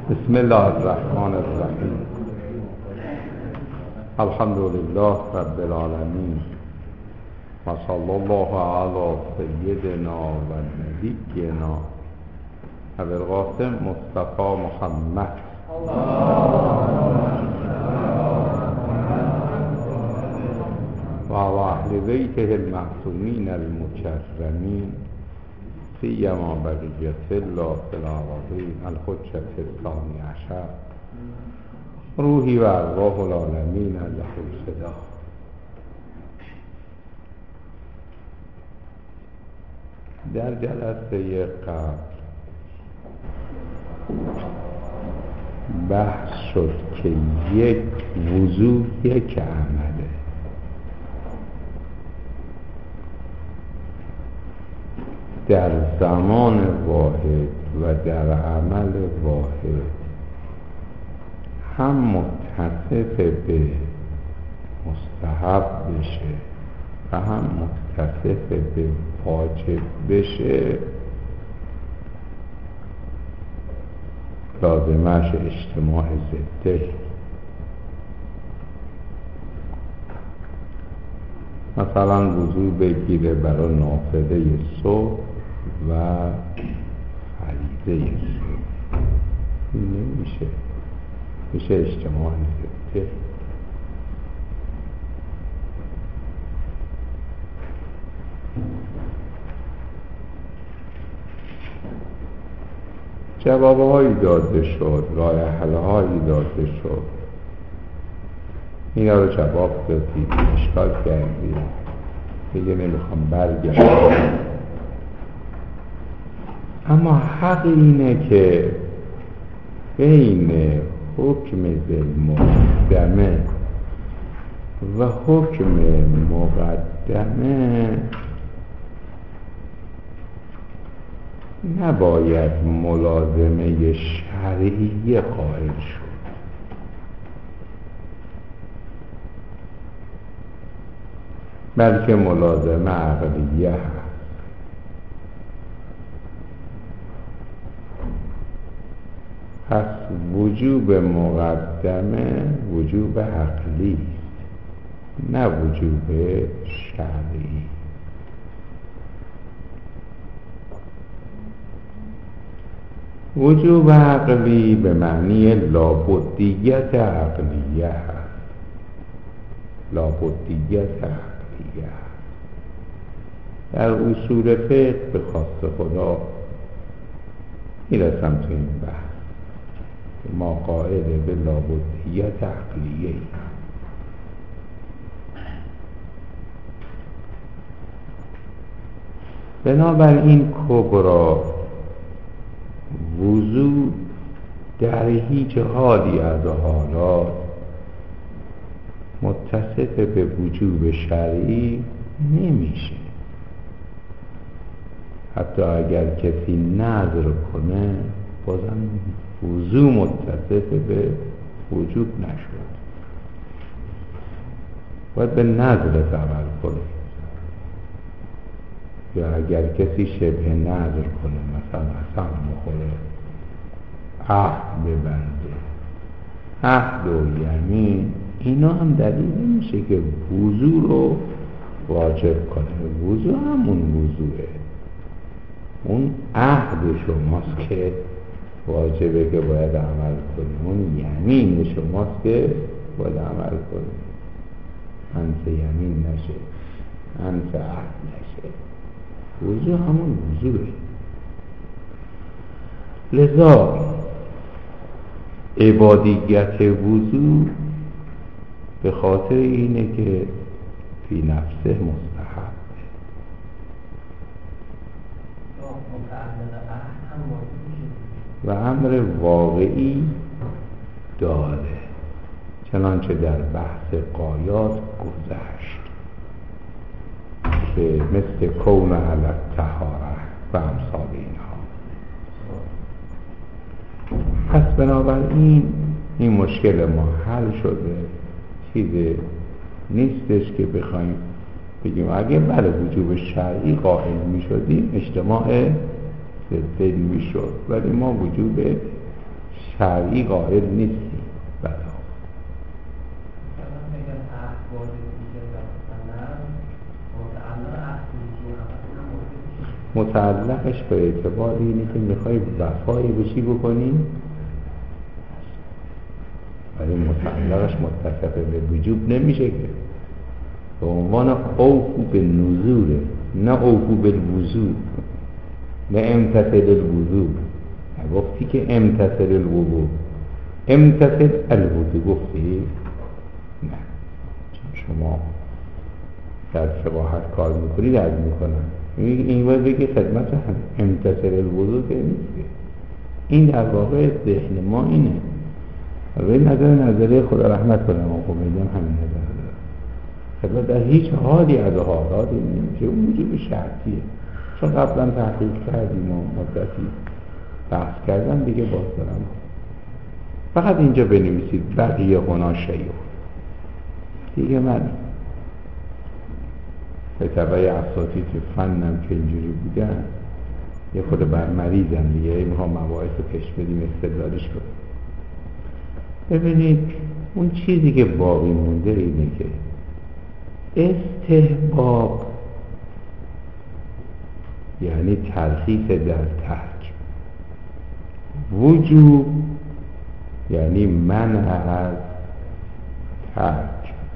بسم الله الرحمن الرحیم. الحمد لله رب العالمین و صلی الله علی سیدنا و نبینا ابوالقاسم مصطفی محمد و اهل بیته المعصومین المکرمین سیما بقیت الله فی الارضین الحجة الثانی عشر روحی و ارواح العالمین له الفدا. در جلسه قبل بحث شد که یک وضو یک عمله. در زمان واحد و در عمل واحد هم متصف به مستحب بشه و هم متصف به واجب بشه، لازمش اجتماع ضده. مثلا وضو بگیره برای نافله صبح و فریضه صبح، نمیشه، میشه اجتماع ضده. جوابهایی داده شد، راه حل‌هایی داده شد. اینا رو جواب دادید، اشکال کردید، دیگه نمیخوام برگردم. اما حق اینه که بین حکم ذی‌المقدمه و حکم مقدمه نباید ملازمه شرعی قائل شد، بلکه ملازمه عقلیه هست. پس وجوب مقدمه وجوب عقلی است، نه وجوب شرعی. وجوب عقلی به معنی لابدیت عقلیه هست، لابدیت عقلیه. در اصول فقه به خواست خدا میرسم تو این بحث، ما قائل به لابدیت عقلیه ایم. بنابراین کبرا وضو در هیچ حالی از حالات متصف به وجوب شرعی نمیشه. حتی اگر کسی نذر کنه بازم وضو متصف به وجوب نشد، باید به نذرت عمل کنه. یا اگر کسی شبه نذر کنه، مثلا حسن مخوره، عهد ببنده، عهد و یمین، اینا هم دلیل نمیشه که وضو رو واجب کنه. وضو همون وضوئه، اون عهد شماست که واجبه که باید عمل کنی، اون یمین شماست که باید عمل کنی. انت یمین نشه، انت عهد نشه، وضو همون وضوئه. لذا عبادیت وضو به خاطر اینه که فی نفسه مستحبه و امر واقعی داره، چنانچه در بحث قایات گذشت که مثل کون علی الطهاره و امثال اینها. پس بنابراین این مشکل ما حل شده، چیزی نیستش که بخوایم بگیم اگه برای وجوب شرعی قائل می شدیم اجتماع ضد می شد، ولی ما وجوب شرعی قائل نیستی. بلا متعلقش به اعتبار اینه که میخوای وفای بشی بکنی، ولی متعلقش متصف به وجوب نمیشه که، به عنوان اوفو به نزوله، نه اوفو به الوضوء، نه امتثل الوضوء. گفتی که امتثل الوضوء، امتثل الوضوء گفتی؟ نه، چون شما در فقاهت کار میکنی رد میکنن این باید بگی خدمت هم امتثل الوضوء که نیست. این در واقع ذهن ما اینه و این نظره خدا رحمت کنه. ما خمیدیم همین نظر داره. خدمت در هیچ حالی از حالاتی نمیشه، اون وجود شرطیه. چون قبلا تحقیق کردیم و مدتی بحث کردم دیگه، باز دارم فقط اینجا بنویسید بقیه هنا شیء دیگه. من به طبع اساتید فنم که اینجوری بودن یه خود بر مریضم دیگه، میخوام مباحث رو کش بدیم استدلالش کنیم. ببینید اون چیزی که باقی مونده اینه که استحباب یعنی ترخیص در ترک، وجوب یعنی منع از ترک.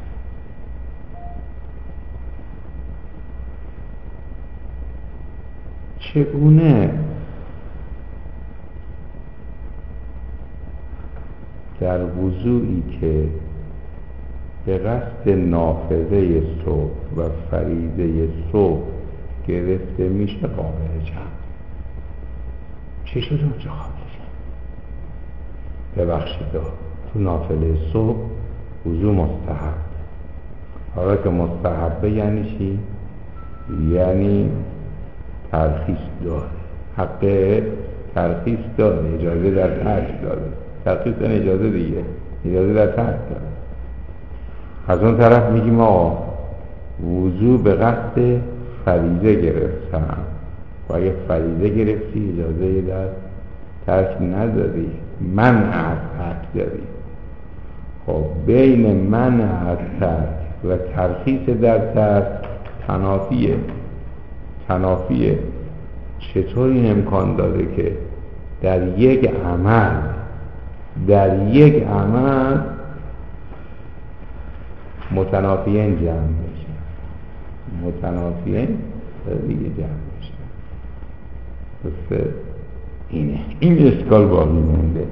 چگونه در وضوعی که به قصد نافذه صبح و فریضه صبح گرفته میشه قابل جمع؟ چه شده اونجا قابل جمع؟ ببخشید تو نافله صبح وضوع مستحب. حالا که مستحبه یعنی چی؟ یعنی ترخیص داره، حق ترخیص داره، اجازه در ترک داره. ترخیص داره اجازه دیگه، اجازه در ترک داره. از اون طرف میگیم آقا وضوع به قصد فریضه گرفتم و اگه فریضه گرفتی اجازه در ترک نداری، منع از ترک داری. خب بین منع از ترک و ترخیص در ترک تنافیه. چطور این امکان داره که در یک عمل متنافیین جمع بشن، متنافیین دیگه جمع بشن؟ بسه اینه، این اشکال باقی مونده.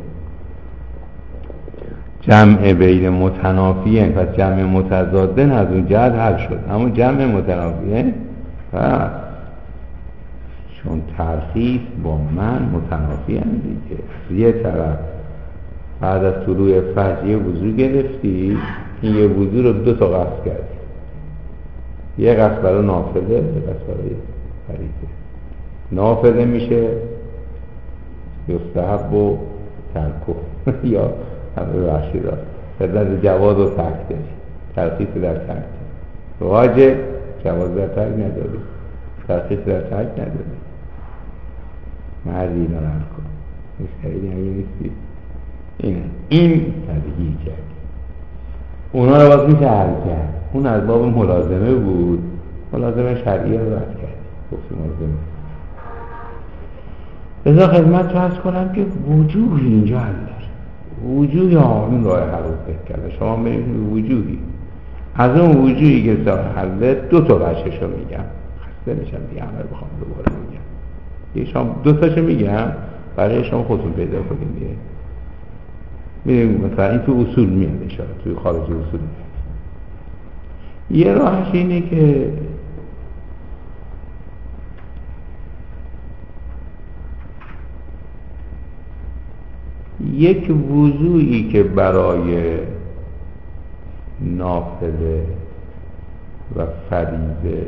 جمع بین متنافیین پس جمع متضادن از اون جهت حل شد، اما جمع متنافیین پس چون ترخیص با من متنافیین دیگه. یه طرف بعد از طلوع فجر یه وضو گرفتی، این یه وضو رو دو تا قصد کردی، یه قصد برای نافله، یه قصد برای فریضه. نافله میشه یستحب و ترکو یا همه بخشی دار خدمت جواز و ترک داری، ترخیص در ترک. واجب جواز در ترک نداری، ترخیص در ترک نداری. مردی اینا رو حل کن، مشتری اگه نیستی این تدهی کرد. اونا رو باز میشه حل کرد. اون از باب ملازمه بود، ملازمه شرعی رو رد کرد، گفتی ملازمه. بذار خدمت رو عرض کنم که وجوهی اینجا حل داره. وجوهی آمین راه حل رو فکر کرده. شما ببینید وجوهی از اون وجوهی که راه حله دو تا بچه‌شو میگم، خسته میشم دیگه همه رو بخوام دوباره میگم. یه شما دو تاشو میگم برای شما خودتون پیدا کنید دیگه. میدونیم مثلا این تو اصول میاد اشاره، توی خارج اصول میاد. یه راهش اینه که یک وضوعی که برای نافله و فریضه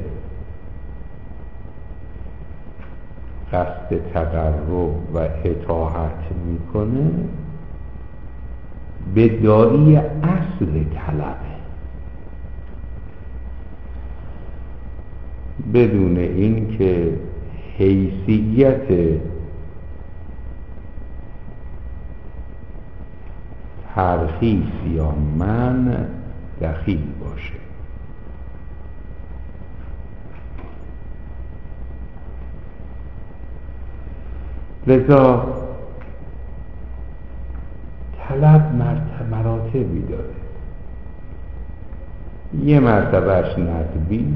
قصد تقرب و اطاعت میکنه به داعی اصل طلبه، بدون این که حیثیت ترخیص یا من دخیل باشه. لذا طلب مراتبی داره. یه مرتبهش ندبی،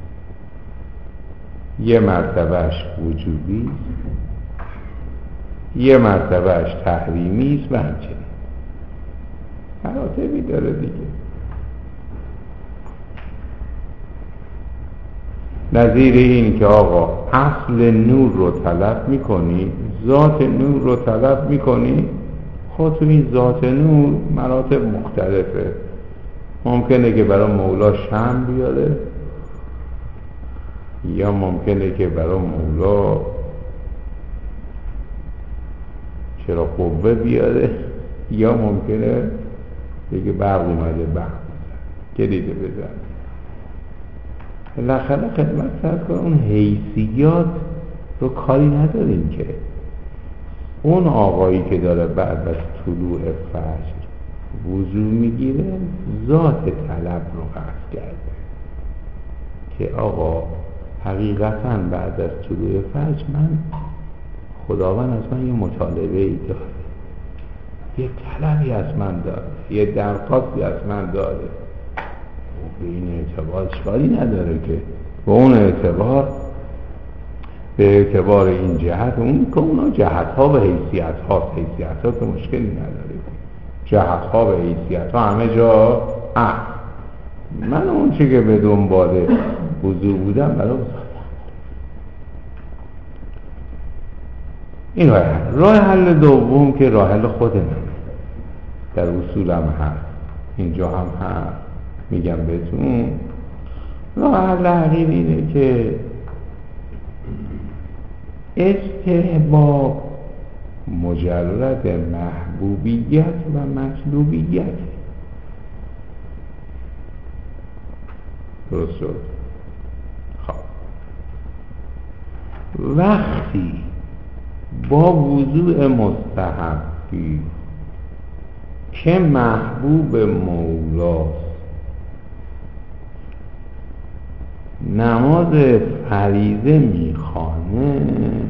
یه مرتبهش وجوبی، یه مرتبهش تحریمی است و همچنین مراتبی داره دیگه. نظیر این که آقا اصل نور رو طلب میکنی، ذات نور رو طلب میکنی، خود تو این ذات نور مراتب مختلفه. ممکنه که برای مولا شمع بیاره، یا ممکنه که برای مولا چرا قوه بیاره، یا ممکنه بگه برق اومده برق کلیده بزن. بالاخره خدمت فرض کن اون حیثیات رو کاری نداریم که اون آقایی که داره بعد از طلوع فجر وضو میگیره ذات طلب رو قصد کرده که آقا حقیقتا بعد از طلوع فجر من خداوند از من یه مطالبه ای داره، یه طلبی از من داره، یه درخواستی از من داره. به این اعتبار اشکالی نداره که به اون اعتبار، به اعتبار این جهت، اون که اونا جهت ها و حیثیت ها، حیثیت ها که مشکلی نداره، جهت ها و حیثیت ها همه جا من اون چه که به دنبال وضو بودم برای این راه حل دوم که راه حل خودمه، در اصول هم هست، اینجا هم هست، میگم بهتون راه حل حقیقی اینه که استحباب مجرد محبوبیت و مطلوبیت. درست شد؟ خب وقتی با وضوع مستحبی که محبوب مولاست نماز فریضه میخوانه،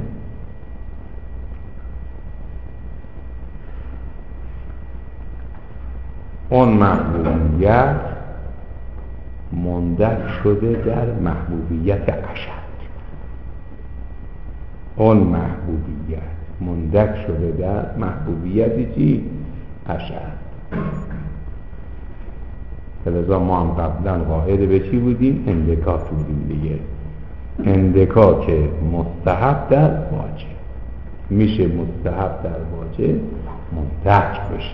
اون محبوبیت مندرج شده در محبوبیت اشد. اون محبوبیت مندرج شده در محبوبیت چی؟ اشد. لذا ما هم قبلا قائل به چی بودیم؟ اندکاک بودیم دیگه. اندکاک مستحب در واجب میشه، مستحب در واجب مندرج بشه.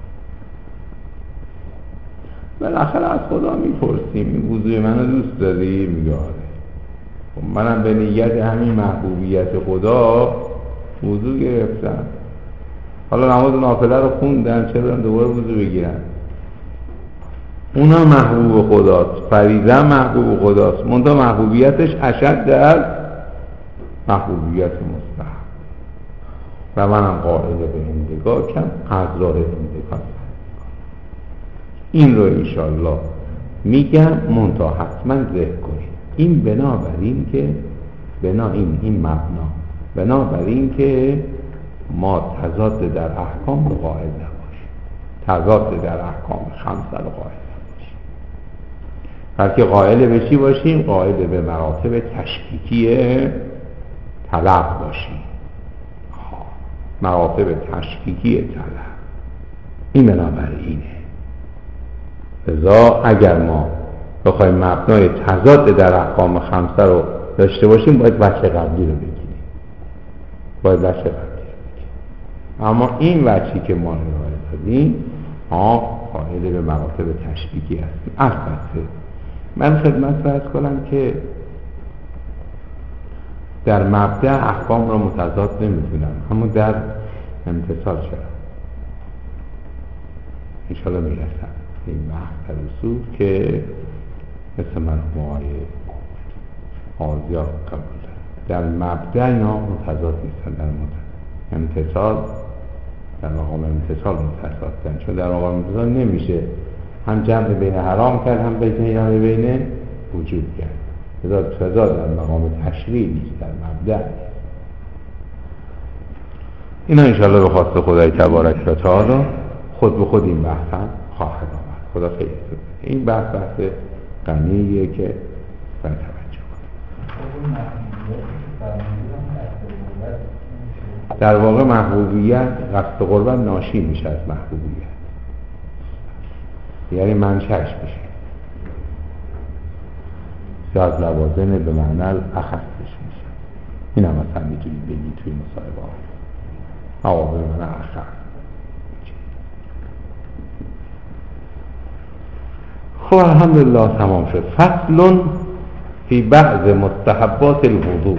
بالاخره از خدا میپرسیم این وضوع منو دوست داری؟ میگه آره. خب منم به نیت همین محبوبیت خدا وضوع گرفتم، حالا نماز نافله رو خوندم، چرا برم دوباره وضوع بگیرم؟ اونا محبوب خداست، فریضه محبوب خداست، منتها محبوبیتش اشد در محبوبیت مستحب و منم قائل به اندکاکم، از راه اندکاک. این رو انشالله میگم، منتها حتما ذکر کنید این بنابراین که این مبنا بنابراین که ما تضاد در احکام رو قائل نباشیم، تضاد در احکام خمسه رو قائل نباشیم، بلکه قائل به چی باشیم؟ قائل به مراتب تشکیکی طلب باشیم. مراتب تشکیکی طلب این بنابراینه. لذا اگر ما بخوایم مبنای تضاد در احکام خمسه رو داشته باشیم باید وجه قبلی رو بگیریم، اما این وجهی که ما ارائه دادیم قائل به مراتب تشکیکی هستیم. البته من خدمت عرض کنم که در مبدأ احکام رو متضاد نمیدونم، اما در امتصال شد انشاءالله میرسم این بحث در اصول که مثل مرحوم آقای آزیا قبول دارم. در مبدأ اینا متضاد نیستن، در امتصال در مقام امتصال متضادن، چون در مقام امتصال نمیشه هم جمع بین حرام کرد هم جمع بین وجوب کرد. تضاد در مقام تشریع نیست، در مبدأ. اینا انشاءالله به خواست خدای تبارک و تعالی خود به خود این بحث هم خواهد آمد. خدا خیلی بده. این بحث غنیه که باید توجه کنید. در واقع محبوبیت، قصد قربت ناشی میشه از محبوبیت، یعنی منشأش میشه یا از لوازم به معنی اخصش میشه. این هم مثلا میتونی بگی توی مصاحبه ها به معنی اخص. خب الحمدلله تمام شد. فصل فی بعض مستحبات الوضوء.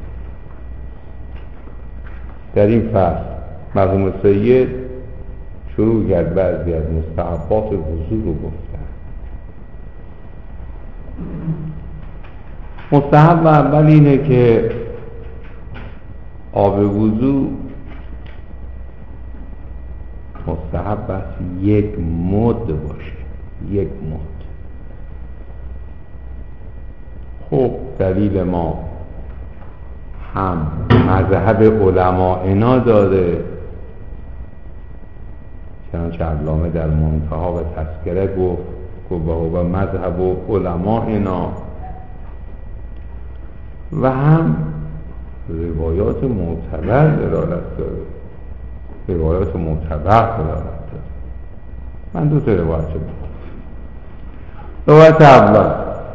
در این فصل مرحوم سید شروع کرد بعضی از مستحبات وضوء رو گفتن. مستحب اول اینه که آب وضوء مستحب است یک مد باشه، یک مد. خب دلیل ما هم مذهب علمائنا داده، چنانچه علامه در منتها و تذکره گفت و مذهب علمائنا، و هم روایات معتبر دلالت داره. روایات معتبر دلالت داره. من دو تا روایت بگم. روایت اول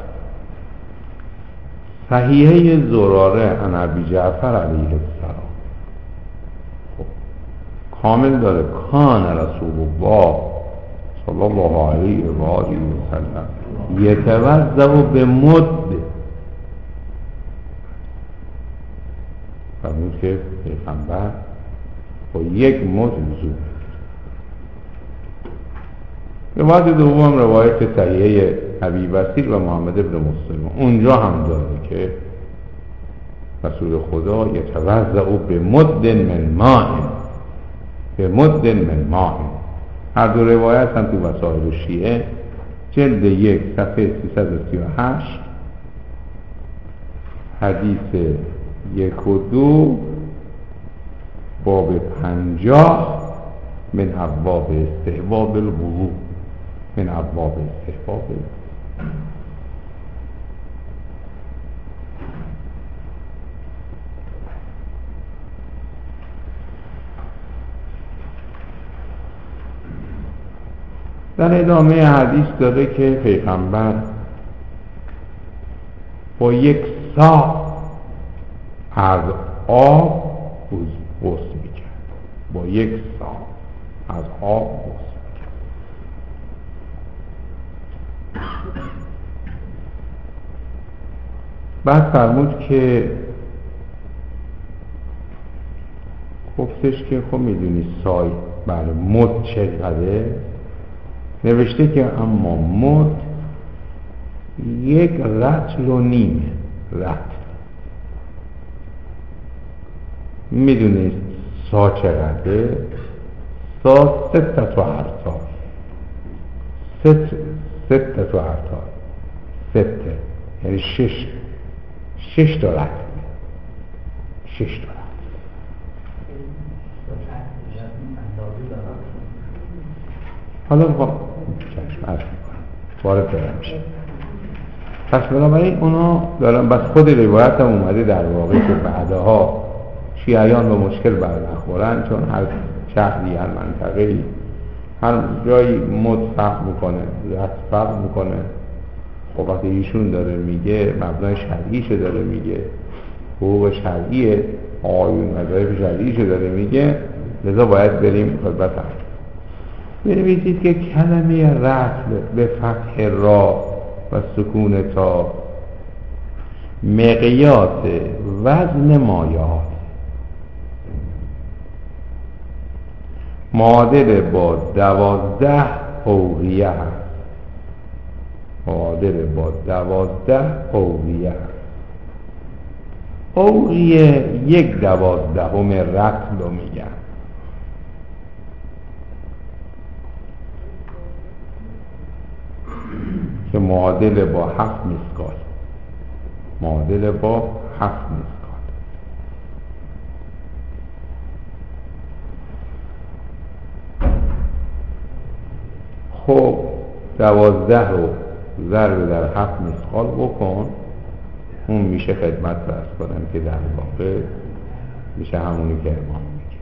صحیحه زراره عن ابی جعفر علیه السلام. خب کامل داره. کان رسول الله صلی الله علیه و آله و سلم یتوضأ بمد. فرمود که پیغمبر با یک مد وضو. روایت دوم روایت صحیحه ابی بصیر و محمد بن مسلم. اونجا هم داره که رسول خدا یتوضأ بمد من ماء، بمد من ماء. هر دو روایت هم تو وسائل شیعه جلد 1 صفحه 338 حدیث 1 و 2 باب 50 من ابواب استحباب الوضوء، من ابواب استحباب الوضوء. در ادامه حدیث داره که پیغمبر با یک صاع از آب غسل میکرد، با یک صاع از آب غسل میکرد. بعد فرمود که گفتش که خب میدونی سای بله مد چقدره؟ نوشته که اما مد 1 رطل و نیمه. رطل میدونید سا چقدره؟ سا 6 ارطال. 6 ارطال 6 یعنی 6 تا رطل. 6 تا رطل. حالا خب چشم عرض میکنم وارد دارم میشه. پس بنابراین اونا دارن، بس خود روایت هم اومده در واقع که بعدها شیعیان به مشکل برنخورن، چون هر شهری، هر منطقه‌ای، هر جایی مد فرق میکنه، رد فرق میکنه. خب وقتی ایشون داره میگه مبنای شرعیشو داره میگه، حقوق شرعیه، آیون وظایف شرعیشو داره میگه، لذا باید بریم خدمت هم. بنویسید که کلمه رطل به فتح را و سکون تا مقیاس وزن مایات معادل با 12 اوقیه هست. معادل با 12 اوقیه هست. اوقیه 1/12 رطل رو میگن. معادل با 7 مسقال، معادل با 7 مسقال. خب 12 رو ضرب در 7 مسقال بکن، اون میشه خدمت فرض کنم که در واقع میشه همونی که امام میگه.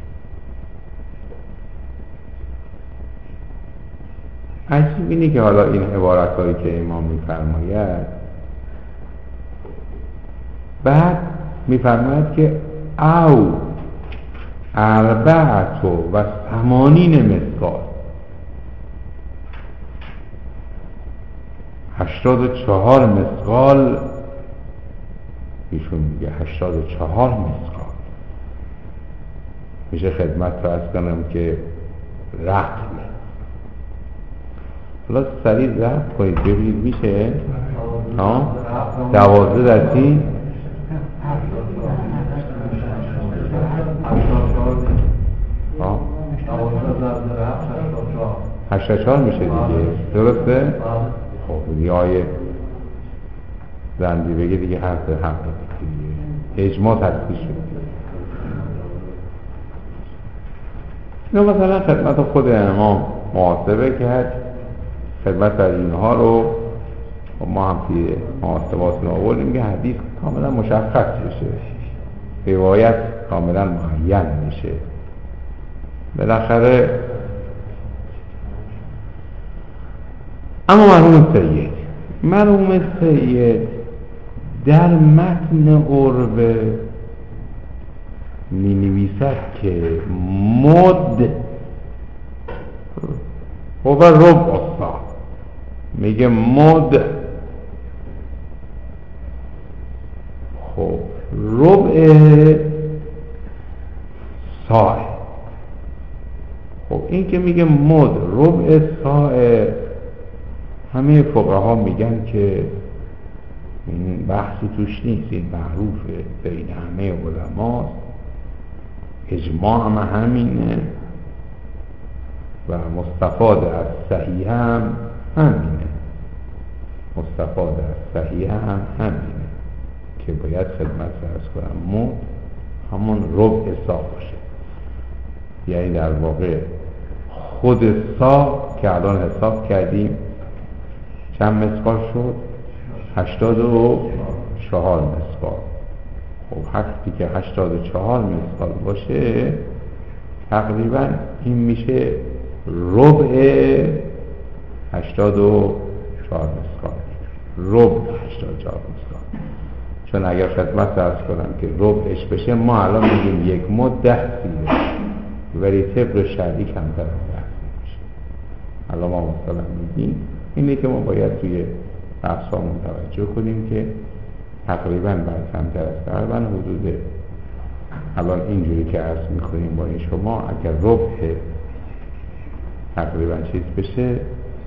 عجیب اینه که حالا این عبارت هایی که امام میفرماید بعد میفرماید که او 84 مسقال، 84 مسقال ایشون میگه 84 مسقال میشه خدمت فرض کنم که رقمه. حالا سریع ضرب کنید ببینید میشه 12 در چی؟ 84 میشه دیگه، درسته؟ خب دیگه آیه زندی بگه دیگه حرف حق دیگه اجماع تصدیق شد. اینو مثلا خدمت خود امام محاسبه کرد، خدمت در اینها رو ما هم توی محاسبات آوردیم که حدیث کاملا مشخص بشه، روایت کاملا معین میشه. بالاخره اما مرحوم سید در متن عربه می نویسد که مد و ربع الساعه، میگه مد. خب ربع ساعه، خب این که میگه مد ربع ساعه، همه فقها میگن که این بحثی توش نیست، این معروفه بین همه علماست، اجماع هم همینه و مستفاد از صحیح هم همینه، مستفاد از صحیح هم همینه که باید خدمت فرض کنم مد همون ربع سا باشه. یعنی در واقع خود سا که الان حساب کردیم چند مسقال شد؟ 84 مسقال. خب وقتی که 84 مسقال باشه تقریبا این میشه ربع 84 مسقال، ربع 84 مسقال. چون اگر خدمت عرض کنم که ربعش بشه ما الان میگیم یک مد 10 سیره، ولی طبق شرعی کمتر از 10 میشه. الان ما مثلا میگیم اینه که ما باید توی اقسامون توجه کنیم که تقریبا بعد کمتر از تقریبا حدود الان اینجوری که عرض میکنیم با این شما اگر ربع تقریبا چیز بشه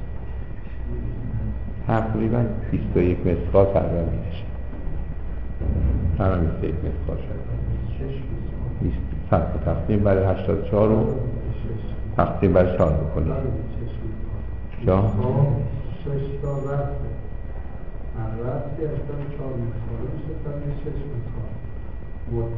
تقریبا 21 مسقال تقریبا میشه، تقریبا 21 مسقال شد. 100 تقسیم برای 84 رو تقسیم برای 4 بکنیم جا 6 تا رفته رفتی 84 مسقال میشه تقریبا 6 مسقال بود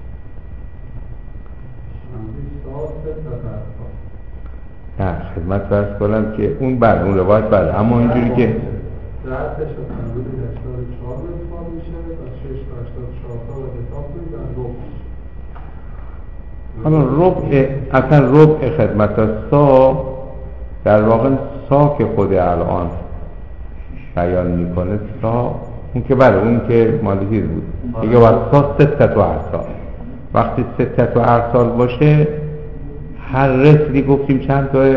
نه خدمت فرض کنم که اون بعد اون روایت بعد، اما اینجوری که رفتش رو تنبیل 84 مسقال میشه و 6 تا 84 تا رو حساب کنید در ربع. حالا ربع اصلا ربع خدمت سا در واقع سا که خود الان بیان میکنه سا اون که بله اون که مالی بود دیگه واسا 3 تا ارسال. وقتی 3 تا ارسال باشه هر رسلی گفتیم چند تا؟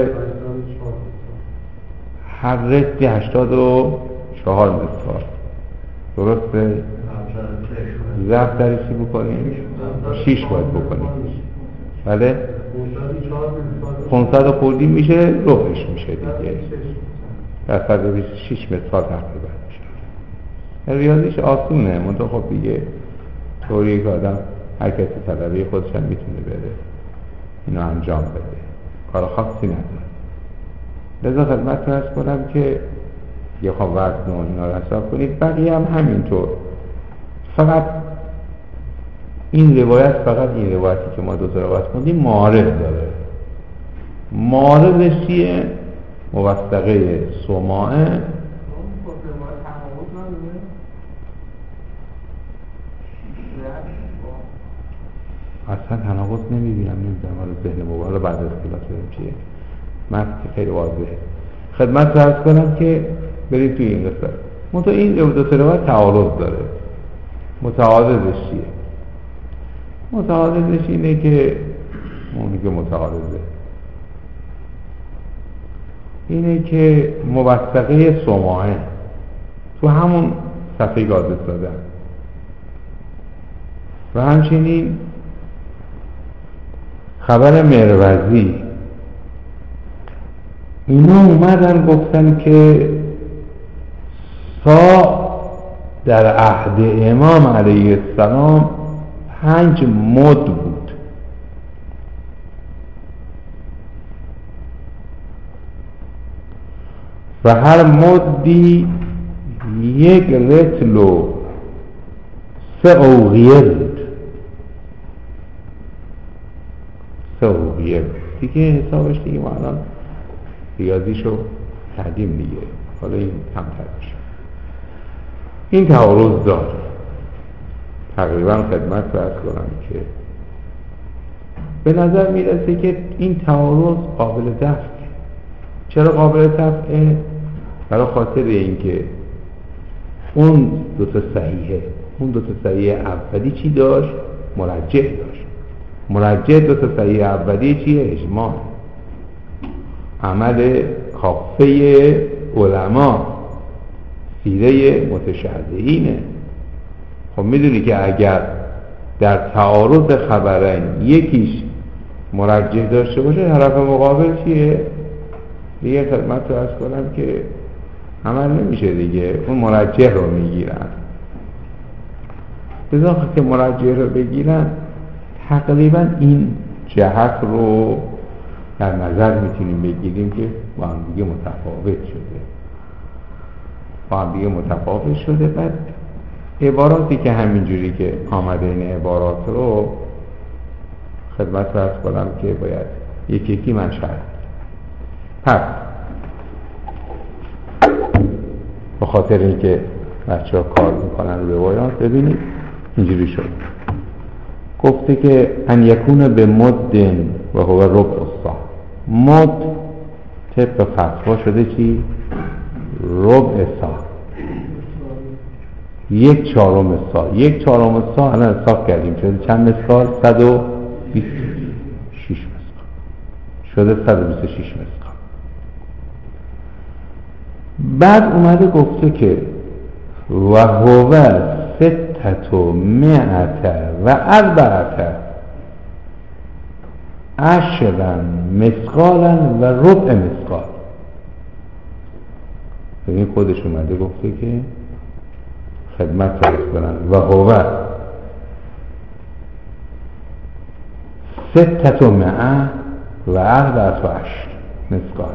هر رسلی 84 مسقال، درسته؟ ضرب در چی بکنیم؟ 6 باید بکنیم، بله 500 خودی میشه ربعش میشه دیگه، در 126 مسقال تقریبا میشه. ریاضیش آسونه، منطقه خب دیگه طوری که آدم هر کسی طلبه خودش هم میتونه بره اینو انجام بده، کار خاصی نداره. لذا خدمت عرض کنم که یه خواهم وزن و اینا رو حساب کنید، بقیه هم همینطور. فقط این روایت، فقط این روایتی که ما 2 روایت خوندیم معارض داره. معارضش چیه؟ موثقه سماعه. اصلا تناقض نمیبینم، نمیدونم حالا ذهن مبارا بعد از کلاس بریم چیه. متن خیلی واضحه. خدمت رو عرض کنم که برید توی این قصه. منطقه این 2 روایت تعارض داره. متعارضش چیه؟ متعارضش اینه که متعارضه اینه که موثقه سماعه تو همون صفحه گازه دادن و همچنین خبر مروزی، اینا اومدن گفتن که سا در عهد امام علیه السلام 5 مد بود. و هر مدی 1 رطل و 3 اوقیه بود. 3 اوقیه دیگه حسابش دیگه ما الان ریاضیشو کردیم دیگه، حالا این کمتر بشه. این تعارض داره. تقریبا خدمت فرض کنم که به نظر میرسه که این تعارض قابل دفعه. چرا قابل دفعه؟ برای خاطر اینکه اون 2 صحیحه، اون 2 صحیح اولی چی داشت؟ مرجح داشت. مرجح 2 صحیح اولی چیه؟ اجماع، عمل کافه علما، سیره متشهدینه. خب میدونی که اگر در تعارض خبرین یکیش مرجح داشته باشه، طرف مقابل چیه؟ دیگه خدمت رو عرض کنم که عمل نمیشه دیگه، اون مرجح رو میگیرن. بذار که مرجح رو بگیرن، تقریبا این جهت رو در نظر میتونیم بگیریم که با هم دیگه متفاوت شده. بعد عباراتی که همینجوری که آمده، این عبارات رو خدمت رو عرض کنم که باید یکی من شرح. پس به خاطر اینکه بچه ها کار میکنن روی روایات، ببینید اینجوری شد. گفته که ان یکون به مدن و هو ربع الصاع. مد طبق فتوا شده چی؟ ربع صاع، 1/4 صاع. 1/4 صاع الان حساب کردیم شده چند مسقال؟ 126 مسقال شده، 126 مسقال. بعد اومده گفته که و هو 614 مسقالا و ربع مسقال. این خودش اومده گفته که خدمت فرض کنن و هو 614 مسقال.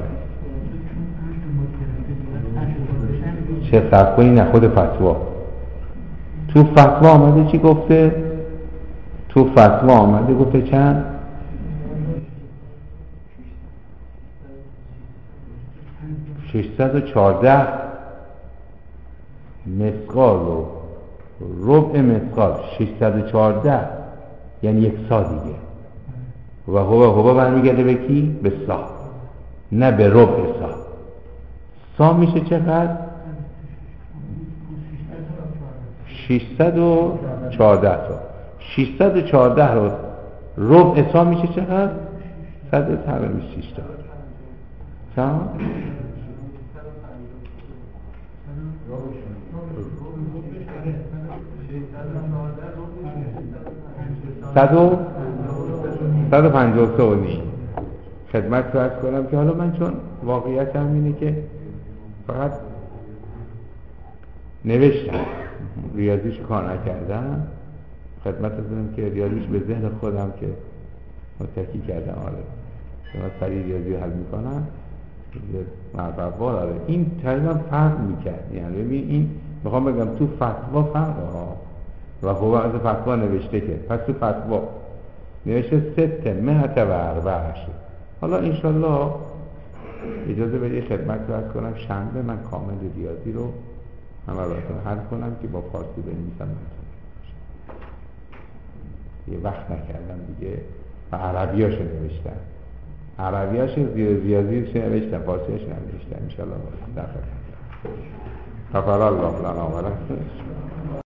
چه صرف کنی؟ نه، خود فتوا. تو فتوا آمده چی گفته؟ تو فتوا آمده گفته چند؟ 614 مسقال و ربع مسقال. 614 یعنی 1 صاع دیگه. و هو برمیگرده به کی؟ به صاع، نه به ربع صاع. صاع میشه چقدر؟ 614 صاع. 614 رو ربع صاع میشه چقدر؟ 126 تا. تمام؟ صد 153 و نیم. خدمت رو عرض کنم که حالا من چون واقعیت هم اینه که فقط نوشتم، ریاضیش کار نکردم. خدمت رو دارم که ریاضیش به ذهن خودم که متکی کردم. آره که من سریع ریاضی حل میکنم. فتوا داره. این تقریبا فرق میکرد. یعنی ببین این میخوام بگم تو فتوا فرق ها و خوبه از فتوا نوشته که پس تو فتوا نوشته 600 و 4 شد. حالا انشالله اجازه بدید خدمت رو عرض کنم شنبه من کامل ریاضی رو من براتون حل کنم که با فارسی بنویسم یه وقت نکردم دیگه و عربیاشو نوشتم، عربیاشو ریاضیش نوشتم، فارسیش نوشتم. انشالله در خدمت. غفر الله لنا و لکم.